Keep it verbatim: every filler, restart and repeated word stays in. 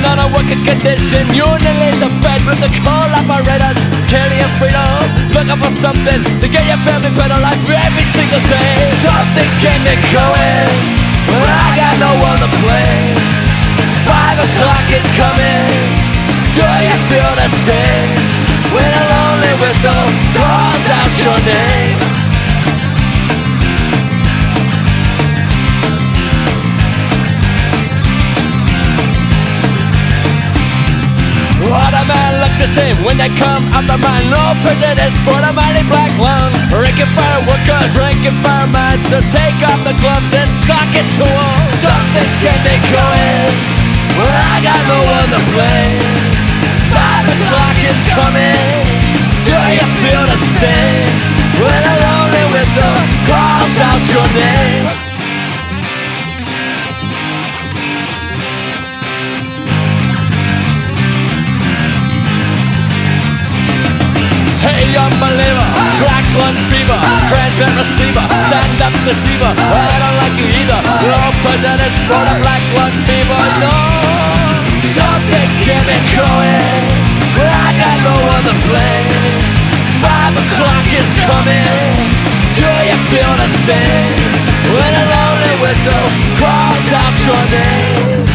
on a working condition. Union lays the bed with the coal operators. It's killing your freedom, looking for something to get your family better life every single day. Something's getting me going when I got no one to blame. Five o'clock is coming. Do you feel the same when a lonely whistle calls out your name? What a man look the same when they come out the mine. No prejudice for the mighty black lung. Ranking fire workers, ranking fire minds. So take off the gloves and sock it to them. Something's getting me going when I got no one to blame. Five o'clock is coming. Do you feel the same when a lonely whistle calls out your name? Hey, unbeliever, black lung fever, transmit receiver, stand up deceiver. I don't like you either. No presidents for the black lung fever, no. Something's getting me going, but I got no one to blame. Five o'clock is coming. Do you feel the same when a lonely whistle calls out your name?